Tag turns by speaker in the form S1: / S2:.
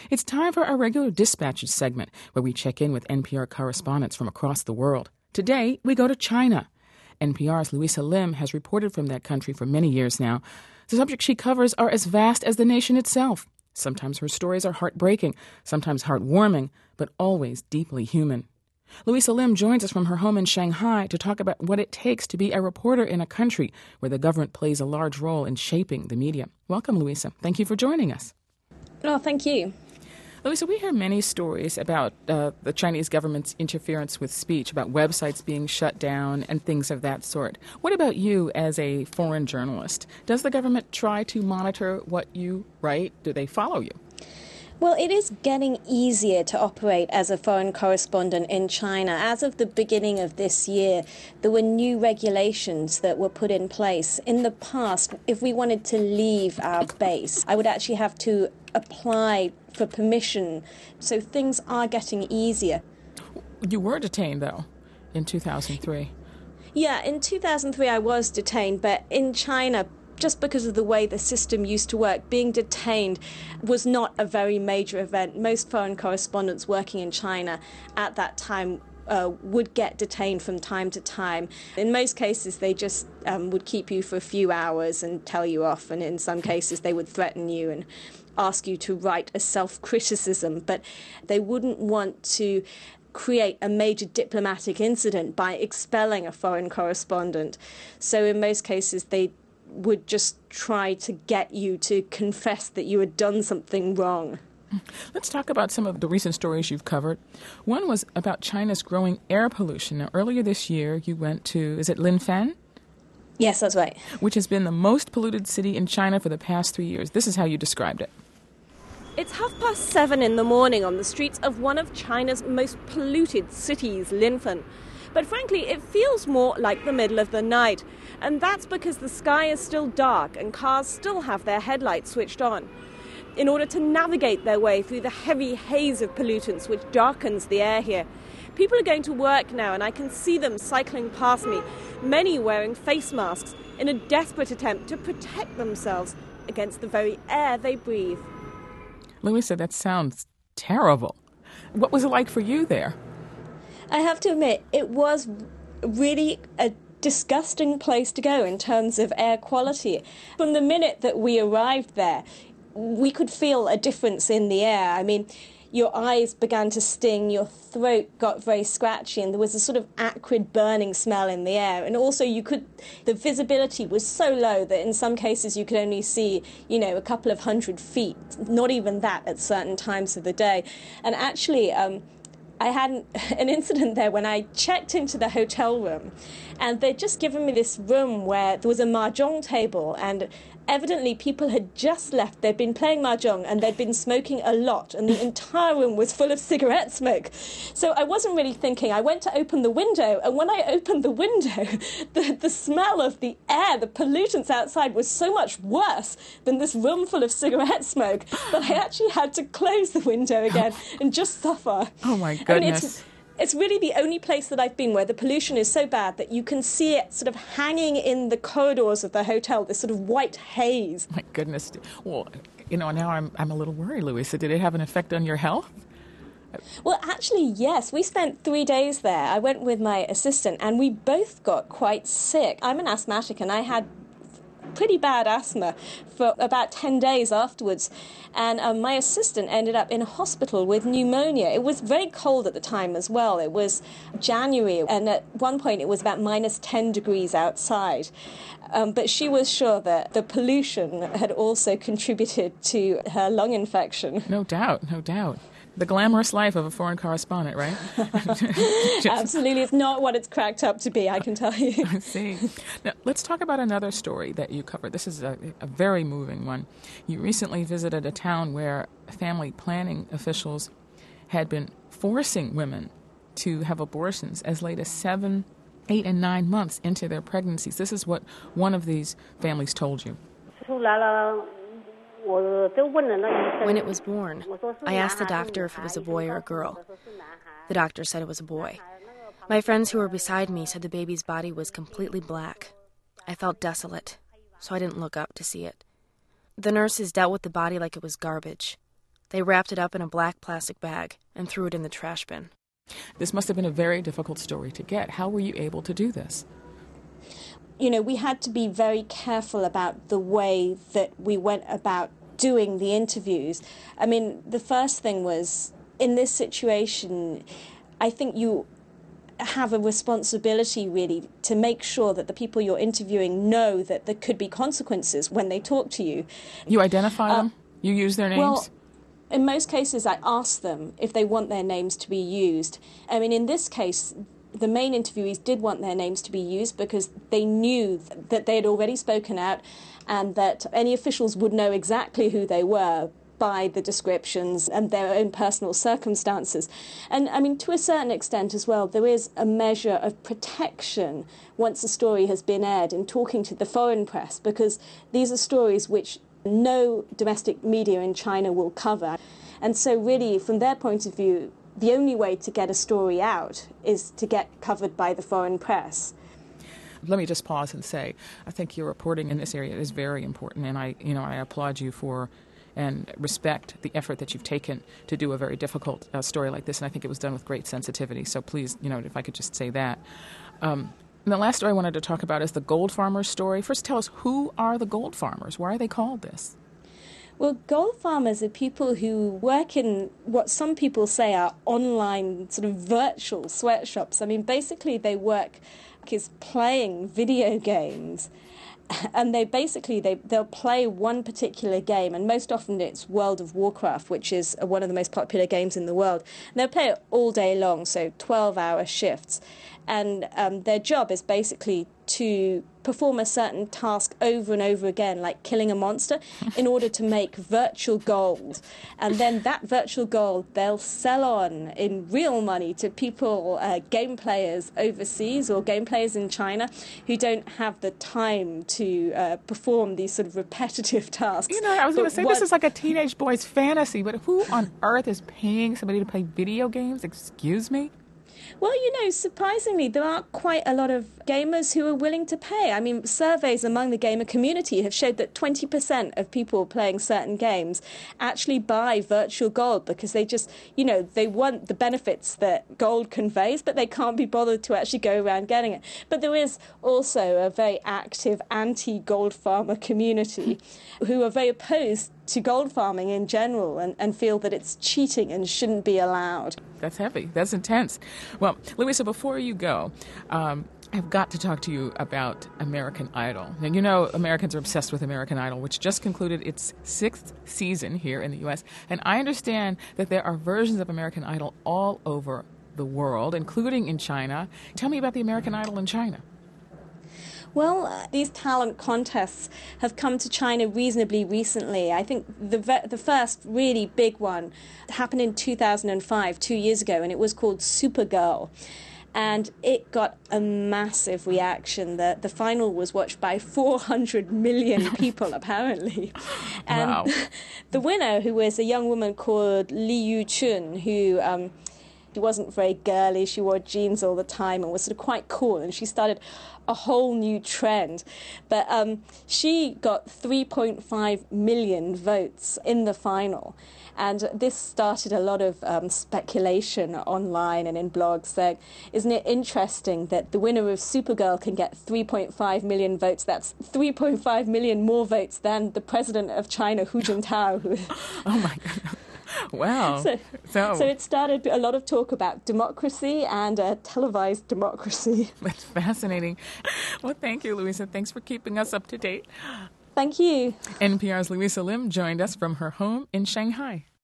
S1: It's time for our regular Dispatches segment, where we check in with NPR correspondents from across the world. Today, we go to China. NPR's Louisa Lim has reported from that country for many years now. The subjects she covers are as vast as the nation itself. Sometimes her stories are heartbreaking, sometimes heartwarming, but always deeply human. Louisa Lim joins us from her home in Shanghai to talk about what it takes to be a reporter in a country where the government plays a large role in shaping the media. Welcome, Louisa. Thank you for joining us.
S2: Oh, thank you.
S1: Louisa, we hear many stories about the Chinese government's interference with speech, about websites being shut down and things of that sort. What about you as a foreign journalist? Does the government try to monitor what you write? Do they follow you?
S2: Well, it is getting easier to operate as a foreign correspondent in China. As of the beginning of this year, there were new regulations that were put in place. In the past, if we wanted to leave our base, I would actually have to apply for permission. So things are getting easier.
S1: You were detained, though, in 2003.
S2: Yeah, in 2003 I was detained, but in China, just because of the way the system used to work, being detained was not a very major event. Most foreign correspondents working in China at that time would get detained from time to time. In most cases, they just would keep you for a few hours and tell you off, and in some cases they would threaten you and ask you to write a self-criticism, but they wouldn't want to create a major diplomatic incident by expelling a foreign correspondent. So in most cases, they would just try to get you to confess that you had done something wrong.
S1: Let's talk about some of the recent stories you've covered. One was about China's growing air pollution. Now, earlier this year, you went to, is it Linfen?
S2: Yes, that's right.
S1: Which has been the most polluted city in China for the past 3 years. This is how you described it.
S3: It's 7:30 in the morning on the streets of one of China's most polluted cities, Linfen. But frankly, it feels more like the middle of the night. And that's because the sky is still dark and cars still have their headlights switched on. In order to navigate their way through the heavy haze of pollutants which darkens the air here, people are going to work now, and I can see them cycling past me, many wearing face masks in a desperate attempt to protect themselves against the very air they breathe.
S1: Louisa, that sounds terrible. What was it like for you there?
S2: I have to admit, it was really a disgusting place to go in terms of air quality. From the minute that we arrived there, we could feel a difference in the air. I mean, your eyes began to sting, your throat got very scratchy, and there was a sort of acrid burning smell in the air. And also the visibility was so low that in some cases you could only see, a couple of 100 feet, not even that at certain times of the day. And actually, I had an incident there when I checked into the hotel room, and they'd just given me this room where there was a mahjong table, and evidently people had just left. They'd been playing mahjong and they'd been smoking a lot, and the entire room was full of cigarette smoke. So I wasn't really thinking. I went to open the window, and when I opened the window, the smell of the air, the pollutants outside was so much worse than this room full of cigarette smoke that I actually had to close the window again and just suffer.
S1: Oh, my goodness.
S2: It's really the only place that I've been where the pollution is so bad that you can see it sort of hanging in the corridors of the hotel, this sort of white haze.
S1: My goodness. Well, now I'm a little worried, Louisa. Did it have an effect on your health?
S2: Well, actually, yes. We spent 3 days there. I went with my assistant, and we both got quite sick. I'm an asthmatic, and I had pretty bad asthma for about 10 days afterwards, and my assistant ended up in a hospital with pneumonia. It was very cold at the time as well. It was January, and at one point it was about minus 10 degrees outside. But she was sure that the pollution had also contributed to her lung infection.
S1: No doubt, no doubt. The glamorous life of a foreign correspondent, right?
S2: Absolutely. It's not what it's cracked up to be, I can tell you.
S1: I see. Now, let's talk about another story that you covered. This is a very moving one. You recently visited a town where family planning officials had been forcing women to have abortions as late as 7, 8, and 9 months into their pregnancies. This is what one of these families told you.
S4: When it was born, I asked the doctor if it was a boy or a girl. The doctor said it was a boy. My friends who were beside me said the baby's body was completely black. I felt desolate, so I didn't look up to see it. The nurses dealt with the body like it was garbage. They wrapped it up in a black plastic bag and threw it in the trash bin.
S1: This must have been a very difficult story to get. How were you able to do this?
S2: You know, we had to be very careful about the way that we went about doing the interviews. I mean, the first thing was, in this situation, I think you have a responsibility, really, to make sure that the people you're interviewing know that there could be consequences when they talk to you.
S1: You identify them? You use their names?
S2: Well, in most cases, I ask them if they want their names to be used. I mean, in this case, the main interviewees did want their names to be used because they knew that they had already spoken out and that any officials would know exactly who they were by the descriptions and their own personal circumstances. And, I mean, to a certain extent as well, there is a measure of protection once a story has been aired in talking to the foreign press, because these are stories which no domestic media in China will cover. And so really, from their point of view, the only way to get a story out is to get covered by the foreign press.
S1: Let me just pause and say, I think your reporting in this area is very important, and I applaud you for and respect the effort that you've taken to do a very difficult story like this, and I think it was done with great sensitivity. So please, if I could just say that. And the last story I wanted to talk about is the gold farmers story. First, tell us, who are the gold farmers? Why are they called this?
S2: Well, gold farmers are people who work in what some people say are online sort of virtual sweatshops. I mean, basically they work is playing video games, and they'll play one particular game, and most often it's World of Warcraft, which is one of the most popular games in the world. And they'll play it all day long, so 12-hour shifts. And their job is basically to perform a certain task over and over again, like killing a monster, in order to make virtual gold. And then that virtual gold they'll sell on in real money to people, game players overseas or game players in China who don't have the time to perform these sort of repetitive tasks.
S1: I was going to say, this is like a teenage boy's fantasy, but who on earth is paying somebody to play video games? Excuse me?
S2: Well, surprisingly, there are quite a lot of gamers who are willing to pay. I mean, surveys among the gamer community have showed that 20% of people playing certain games actually buy virtual gold because they just, they want the benefits that gold conveys, but they can't be bothered to actually go around getting it. But there is also a very active anti-gold farmer community who are very opposed to gold farming in general and feel that it's cheating and shouldn't be allowed.
S1: That's heavy. That's intense. Well, Louisa, before you go, I've got to talk to you about American Idol. Now, Americans are obsessed with American Idol, which just concluded its 6th season here in the U.S. And I understand that there are versions of American Idol all over the world, including in China. Tell me about the American Idol in China.
S2: Well, these talent contests have come to China reasonably recently. I think the first really big one happened in 2005, 2 years ago, and it was called Supergirl. And it got a massive reaction. The final was watched by 400 million people, apparently. And
S1: wow.
S2: The winner, who was a young woman called Li Yuchun, who she wasn't very girly, she wore jeans all the time and was sort of quite cool, and she started a whole new trend. But she got 3.5 million votes in the final. And this started a lot of speculation online and in blogs saying, isn't it interesting that the winner of Supergirl can get 3.5 million votes? That's 3.5 million more votes than the president of China, Hu Jintao.
S1: Oh, my goodness. Wow.
S2: So it started a lot of talk about democracy and televised democracy.
S1: That's fascinating. Well, thank you, Louisa. Thanks for keeping us up to date.
S2: Thank you.
S1: NPR's Louisa Lim joined us from her home in Shanghai.